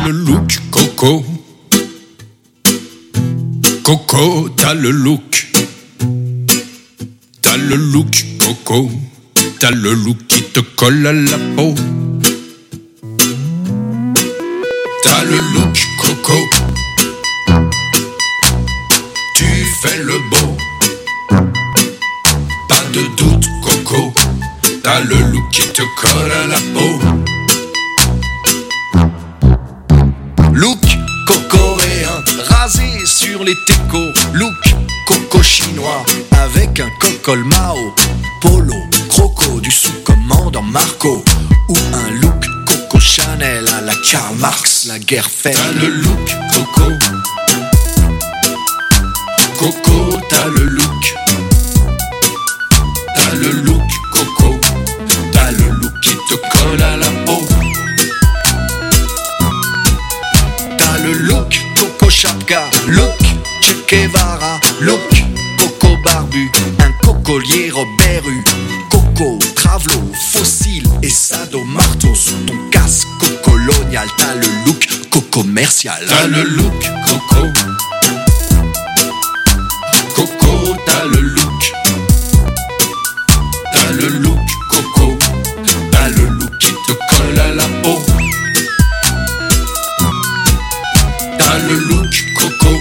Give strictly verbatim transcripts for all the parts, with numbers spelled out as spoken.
le look, Coco. Coco, t'as le look. T'as le look, Coco. T'as le look qui te colle à la peau. T'as le look, Coco. Tu fais le beau. Pas de doute, Coco. T'as le look qui te colle à la peau. Look cocoréen, rasé sur les técos. Look coco chinois, avec un cocol Mao. Polo, croco, du sous-commandant Marco. Ou un look Coco Chanel à la Karl Marx, la guerre faite. T'as le look Coco. Coco, t'as le look. T'as le look Coco. T'as le look qui te colle à la peau. T'as le look Coco Chapka, look Che Guevara, look Coco barbu, un cocolier Robert Hue. Coco, travelo, fossile et sado marteau sous ton casque colonial. T'as le look co-commercial. T'as le look Coco. Coco, t'as le look. T'as le look Coco. T'as le look qui te colle à la peau. T'as le look Coco.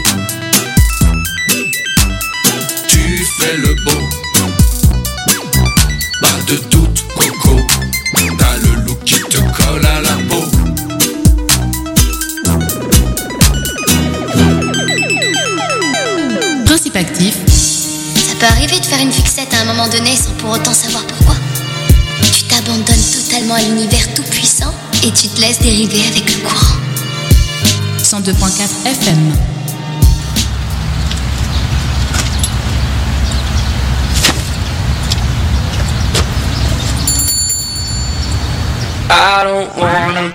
Tu fais le beau. Pas de doute Coco. T'as le look qui te colle à la peau. Principe actif. Ça peut arriver de faire une fixette à un moment donné sans pour autant savoir pourquoi. Tu t'abandonnes totalement à l'univers tout puissant et tu te laisses dériver avec le courant. cent deux point quatre F M. I don't wanna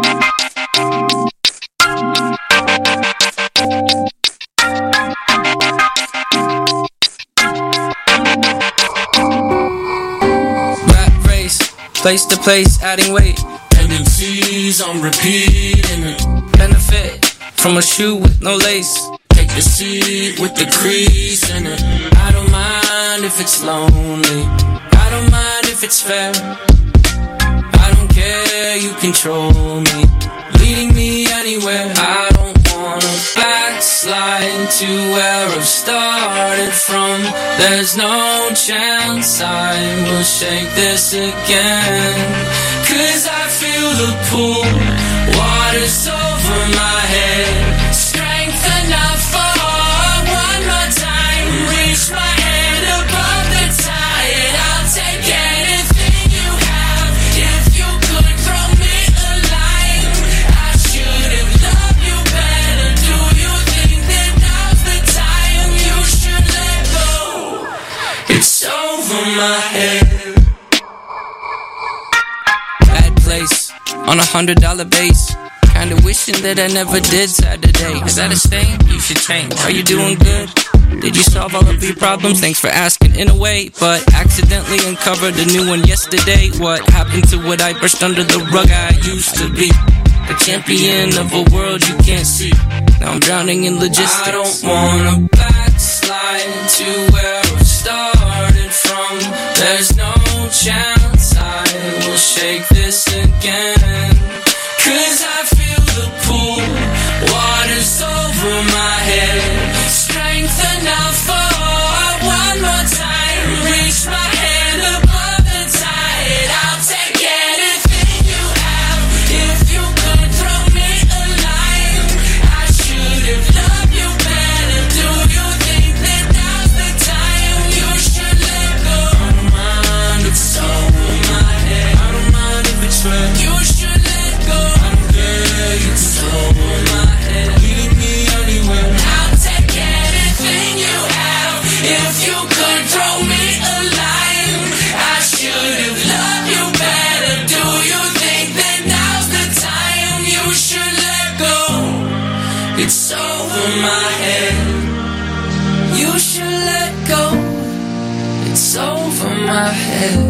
Rat race, place to place, adding weight. Tendencies on repeating it. Benefit from a shoe with no lace. Take the seat with the crease in it. I don't mind if it's lonely. I don't mind if it's fair. I don't care, you control me, leading me anywhere. I don't wanna backslide to where I've started from. There's no chance I will shake this again. Cause I feel the pull, water's over my head. Strength enough for one more time. Reach my hand above the tide. I'll take anything you have. If you could throw me a line, I should have loved you better. Do you think that now's the time you should let go? It's over my head. Bad place on a hundred dollar base. Kinda wishing that I never did Saturday. Is that a stain? You should change. Are you doing good? Did you solve all of your problems? Thanks for asking in a way, but accidentally uncovered a new one yesterday. What happened to what I brushed under the rug I used to be? The champion of a world you can't see. Now I'm drowning in logistics. I don't wanna backslide to where I started from. There's no chance I will shake this again. Cause I feel the pull, water's over my head. Strength enough for one more time. Reach my hand above the tide. I'll take anything you have. If you could throw me a line, I should have loved you better. Do you think that now's the time you should let go? I don't mind if it's over my head. I don't mind if it's red. You should let go. I don't care, it's over my head. Leading me anywhere. I'll take anything you have. If you could throw me a line, I should have loved you better. Do you think that now's the time you should let go? It's over my head. You should let go. It's over my head.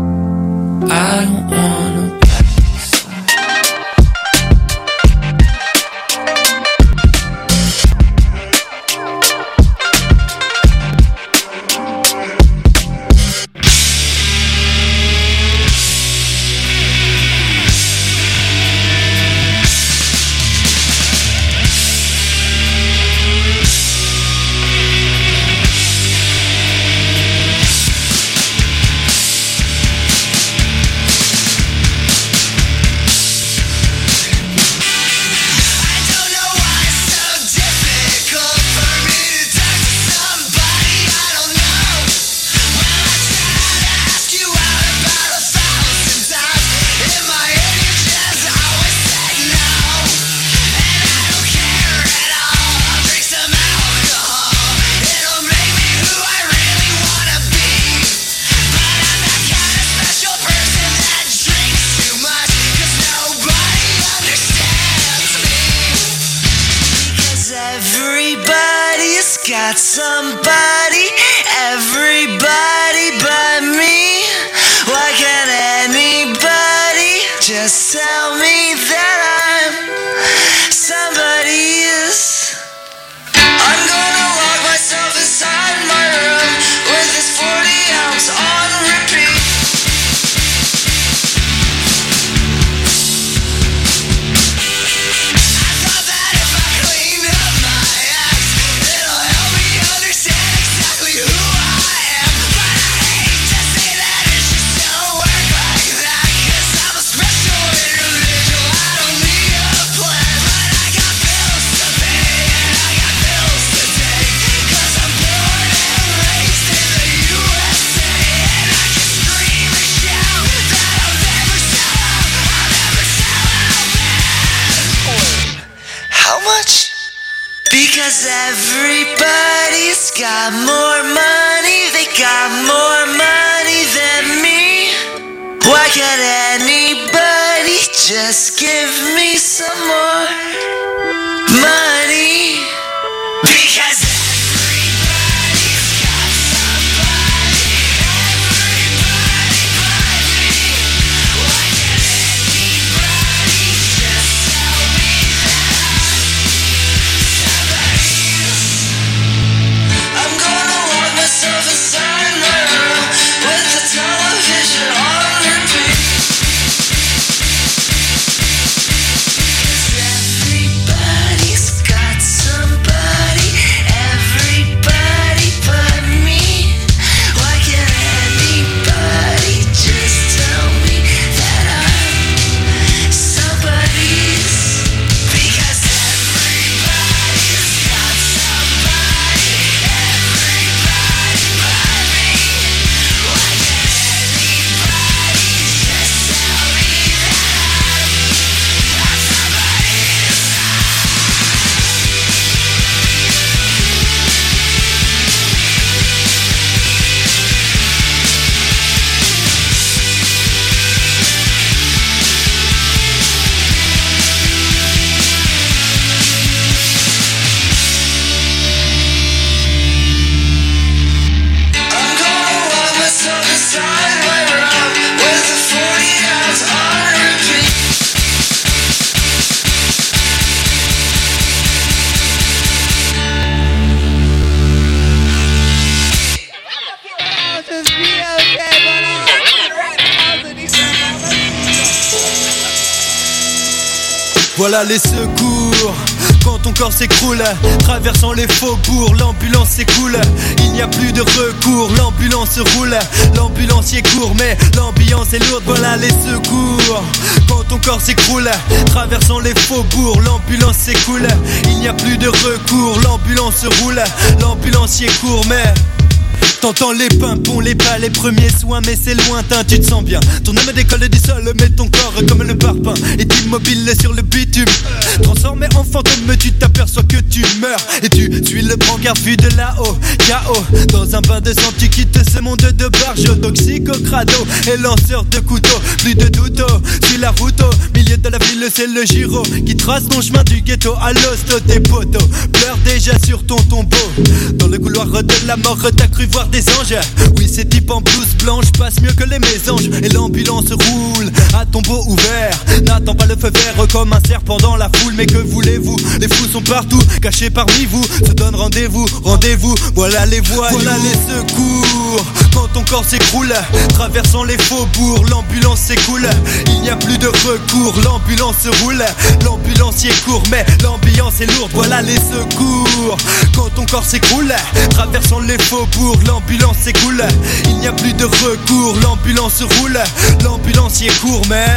I don't wanna backslide. got somebody, everybody but me. Why can't anybody just tell me that I'm somebody's? I'm gonna lock myself inside my room with this forty ounce on repeat. I thought that if I cleaned up my act, it'll help me understand exactly who I am. But I hate to say that it just don't work like that, 'cause I'm a special individual, I don't need a plan. But I got bills to pay and I got bills to take, 'cause I'm born and raised in the U S A. And I can scream and shout that I'll never sell out, I'll never sell out, man. How much? Because everybody's got more money, they got more money than me. Why can't anybody just give me some more money? Because everybody's got somebody, everybody but me. Why can't anybody just tell me that I'm somebody's? I'm gonna lock myself inside my room with the television on repeat. 'Cause everybody's got somebody, everybody but me. Why can't anybody just tell me that I'm somebody's? Because everybody's got somebody, everybody but me. Why can't anybody just tell me that I'm somebody's? I'm gonna lock myself inside my room with the forty ounce on repeat. Voilà les secours, quand ton corps s'écroule, traversant les faubourgs, l'ambulance s'écoule. Il n'y a plus de recours, l'ambulance roule. L'ambulancier court mais l'ambiance est lourde. Voilà les secours, quand ton corps s'écroule, traversant les faubourgs, l'ambulance s'écoule. Il n'y a plus de recours, l'ambulance roule. L'ambulancier court mais t'entends les pimpons, les pas, les premiers soins, mais c'est lointain, tu te sens bien. Ton âme décolle du sol, mais ton corps comme le parpaing est immobile sur le bitume. Transformé en fantôme, tu t'aperçois que tu meurs et tu suis le brancard vu de là-haut. K O dans un bain de sang, tu quittes ce monde de barjo, toxico, crado et lanceur de couteau. Plus de doute, suis la route au milieu de la ville, c'est le Giro qui trace ton chemin du ghetto à l'hosto. Tes potos pleurent déjà sur ton tombeau. Dans le couloir de la mort, t'as cru voir des anges. Oui, ces types en blouse blanche passent mieux que les mésanges. Et l'ambulance roule à tombeau ouvert. N'attends pas le feu vert comme un serpent dans la foule. Mais que voulez-vous? Les fous sont partout, cachés parmi vous. Se donne rendez-vous, rendez-vous. Voilà les voies, voilà les secours. Quand ton corps s'écroule, traversant les faubourgs, l'ambulance s'écoule. Il n'y a plus de recours, l'ambulance roule. L'ambulancier court, mais l'ambiance est lourde. Voilà les secours. Quand ton corps s'écroule, traversant les faubourgs, l'ambulance s'écoule. Il n'y a plus de recours, l'ambulance roule. L'ambulancier court, mais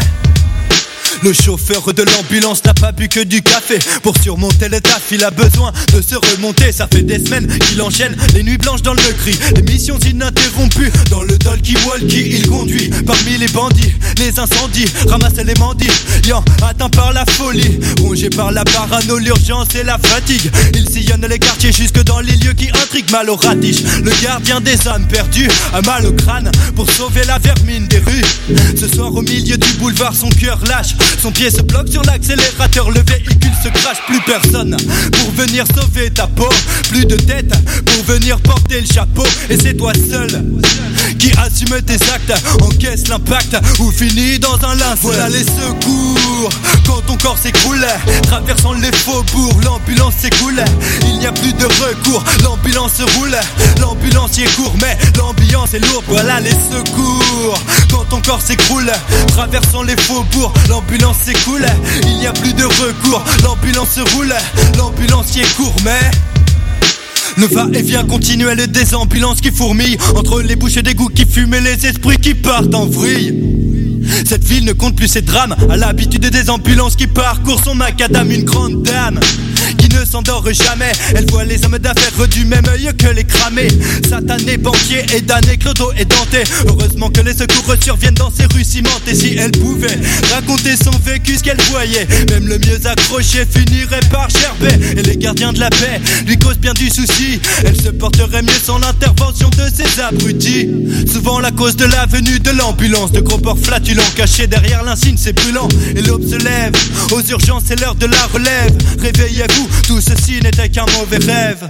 le chauffeur de l'ambulance n'a pas bu que du café. Pour surmonter le taf, il a besoin de se remonter. Ça fait des semaines qu'il enchaîne les nuits blanches dans le gris. Les missions ininterrompues dans le talkie-walkie. Il conduit parmi les bandits, les incendies, ramasse les mendiants atteint par la folie, rongé par la parano, l'urgence et la fatigue. Il sillonne les quartiers jusque dans les lieux qui intriguent. Mal au ratiche, le gardien des âmes perdues a mal au crâne pour sauver la vermine des rues. Ce soir au milieu du boulevard, son cœur lâche. Son pied se bloque sur l'accélérateur, le véhicule se crache plus personne pour venir sauver ta peau. Plus de tête pour venir porter le chapeau. Et c'est toi seul qui assume tes actes, encaisse l'impact ou finit dans un linceul. Voilà les secours quand ton corps s'écroule, traversant les faubourgs, l'ambulance s'écoule. Il n'y a plus de recours, l'ambulance roule. L'ambulancier court mais l'ambiance est lourde. Voilà les secours quand ton corps s'écroule, traversant les faubourgs, l'ambulance s'écoule. Il n'y a plus de recours, l'ambulance roule. L'ambulancier court mais le va-et-vient continuel des ambulances qui fourmillent entre les bouches d'égouts qui fument et les esprits qui partent en vrille. Cette ville ne compte plus ses drames, à l'habitude des ambulances qui parcourent son macadam. Une grande dame qui ne s'endort jamais, elle voit les hommes d'affaires du même œil que les cramés. Satané, banquier et damné, Clodo et Danté. Heureusement que les secours surviennent dans ces rues cimentées. Si elle pouvait raconter son vécu, ce qu'elle voyait, même le mieux accroché finirait par gerber. Et les gardiens de la paix lui causent bien du souci, elle se porterait mieux sans l'intervention de ces abrutis. Souvent la cause de la venue de l'ambulance, de gros porcs flatulents cachés derrière l'insigne, c'est brûlant. Et l'aube se lève, aux urgences c'est l'heure de la relève. Réveillez-vous, tout ceci n'était qu'un mauvais rêve.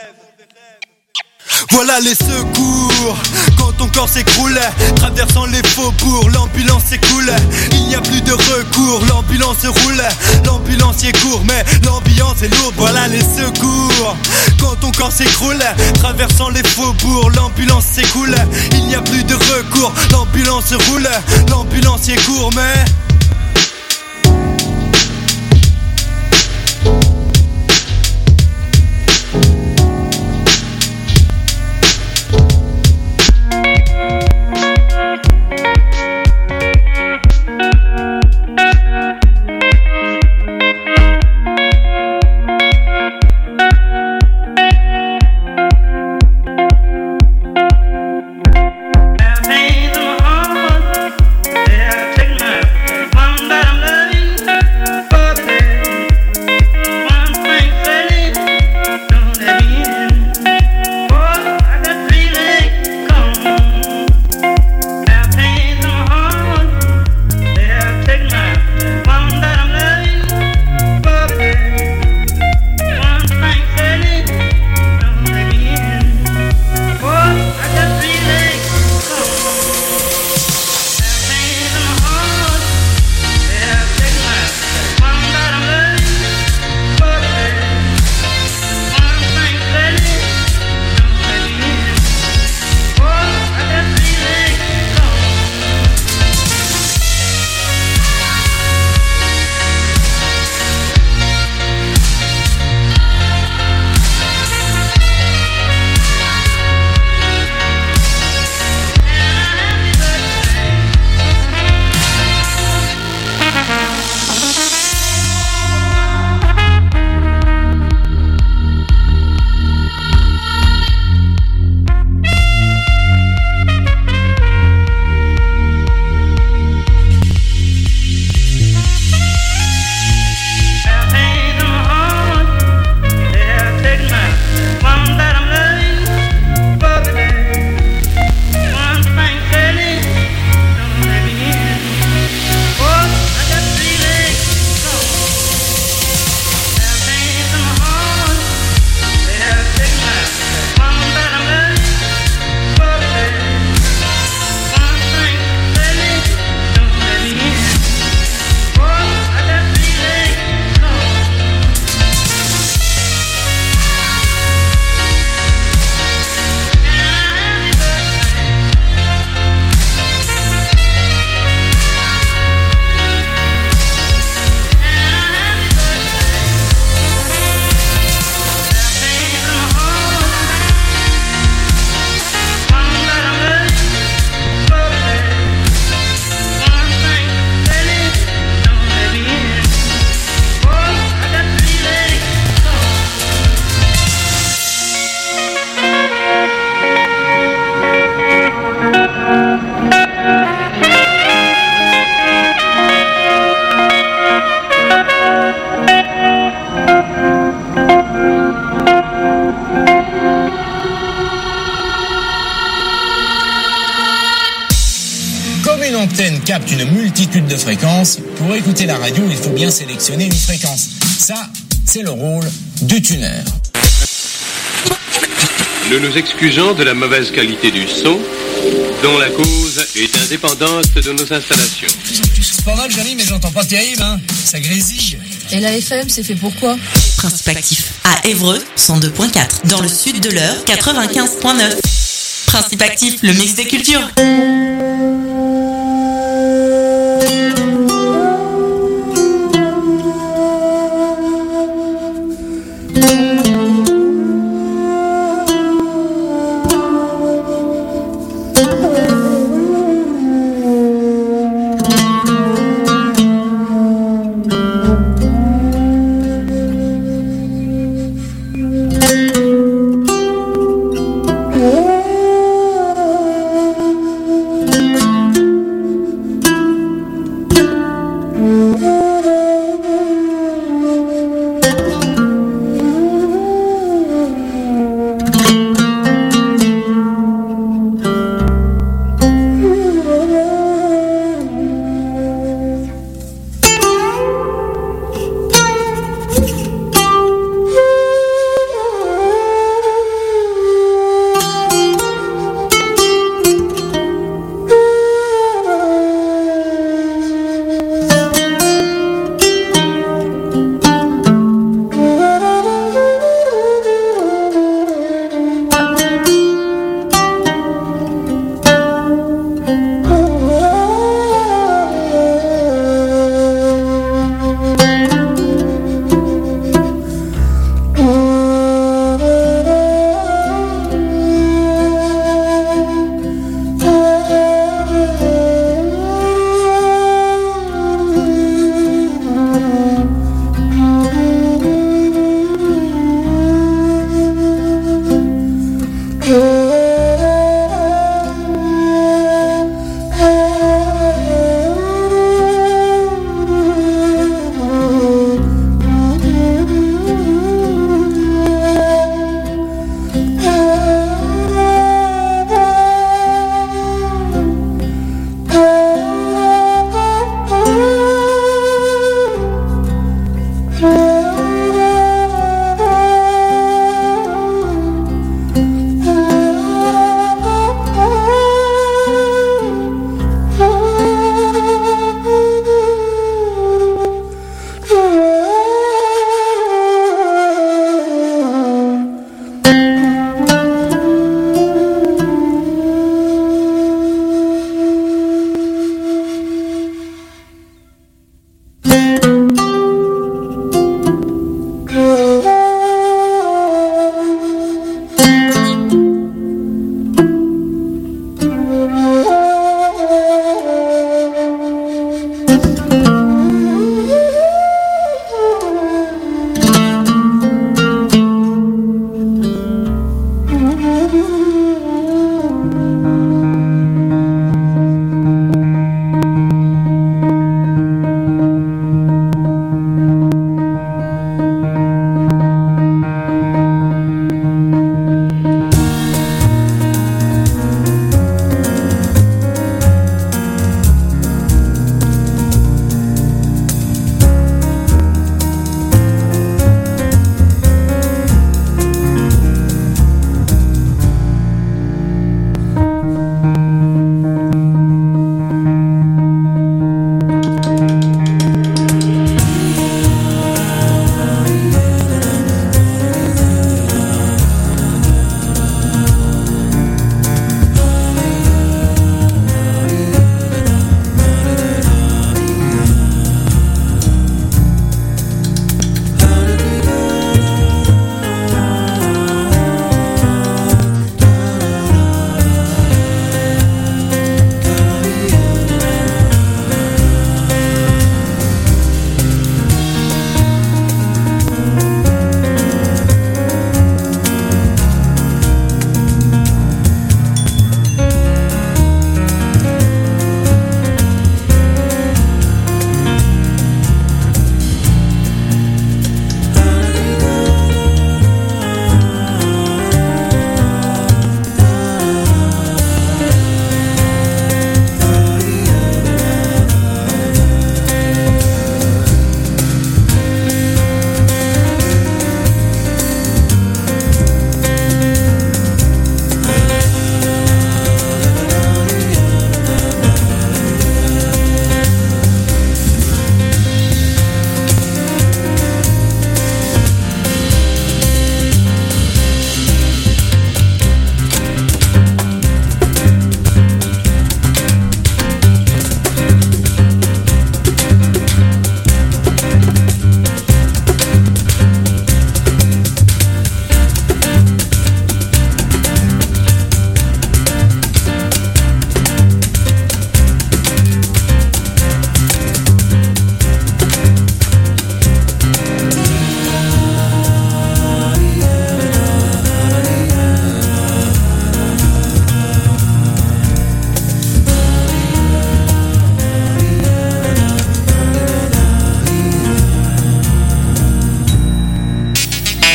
Voilà les secours quand ton corps s'écroule, traversant les faubourgs, l'ambulance s'écoule. Il n'y a plus de recours, l'ambulance roule. L'ambulancier court mais l'ambiance est lourde. Voilà les secours quand ton corps s'écroule, traversant les faubourgs, l'ambulance s'écoule. Il n'y a plus de recours, l'ambulance roule. L'ambulancier court mais Pain in my heart, they have taken my capte une multitude de fréquences. Pour écouter la radio, il faut bien sélectionner une fréquence. Ça, c'est le rôle du tuner. Nous nous excusons de la mauvaise qualité du son, dont la cause est indépendante de nos installations. C'est pas mal, Johnny, mais j'entends pas terrible, hein. Ça grésille. Et la F M, c'est fait pour quoi? Principe actif à Évreux, cent deux virgule quatre. Dans le sud de l'Eure, quatre-vingt-quinze virgule neuf. Principe actif, le mix des cultures.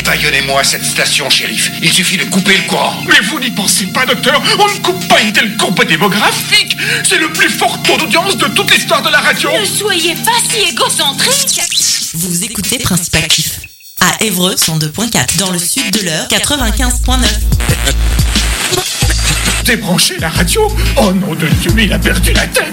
Baillonnez-moi cette station, shérif. Il suffit de couper le courant. Mais vous n'y pensez pas, docteur. On ne coupe pas une telle courbe démographique. C'est le plus fort taux d'audience de toute l'histoire de la radio. Ne soyez pas si égocentrique. Vous écoutez Principe Actif. À Évreux, cent deux point quatre. Dans le sud de l'Eure, quatre-vingt-quinze point neuf. Débranchez la radio. Oh nom de Dieu, mais il a perdu la tête.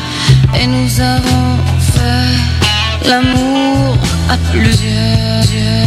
L'amour à plusieurs yeux.